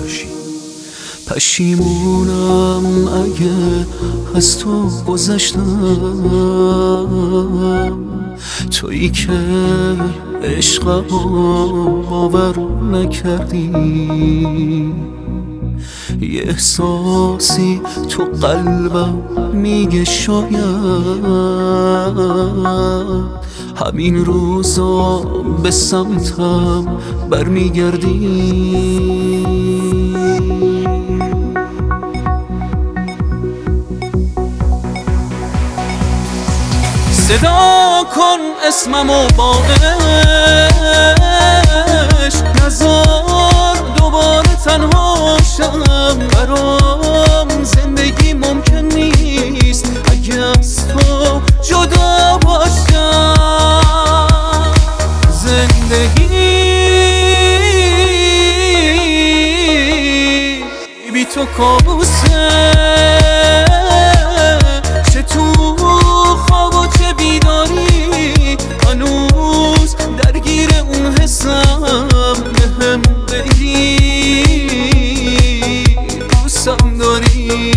باشی. پشیمونم اگه از تو گذشتم، تویی که عشقمو باور نکردی. یه احساسی تو قلبم میگه شاید همین روزا به سمتم برمیگردی. صدا کن اسممو با عشق، نذار دوباره تنها شم. برام زندگی ممکن نیست اگه از تو جدا باشم. زندگی بی تو کابوسه، چه تو خواب و چه بیداری. هنوز درگیر اون حسم، بهم بگی دوستم داری.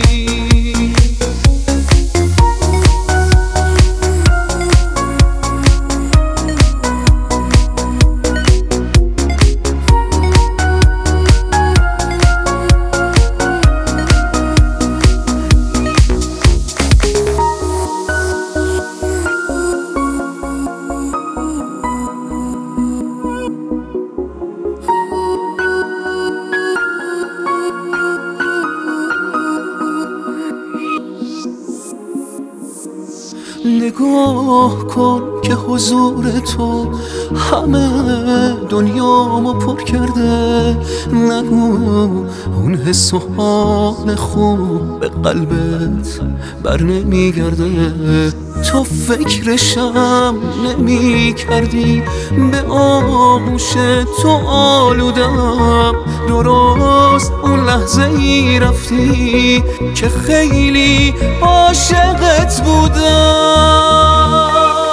نگاه کن که حضور تو همه دنیامو پر کرده. نگو اون حس و حال خوب به قلبت بر نمیگرده. تو فکرشم نمی کردی، به آغوش تو آلودم. درست اون لحظه ای رفتی که خیلی عاشقت بودم.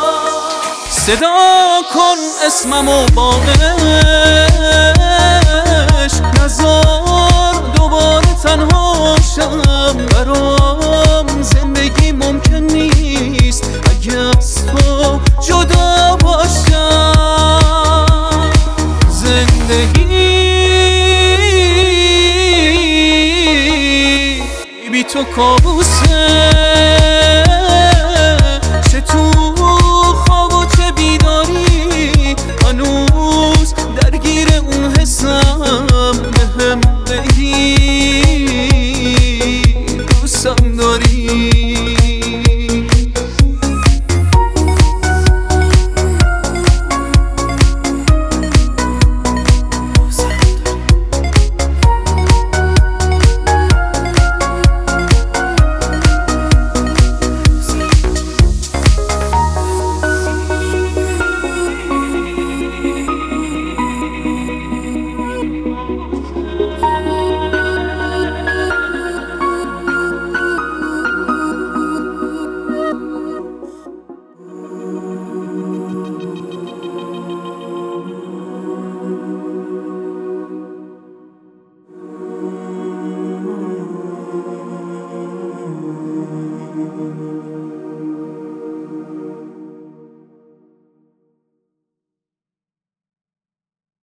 صدا کن اسممو با عشق، نذار دوباره تنها شم. برام زندگی ممکن نیست اگه از تو جدا باشم. زندگی بی تو کابوسه،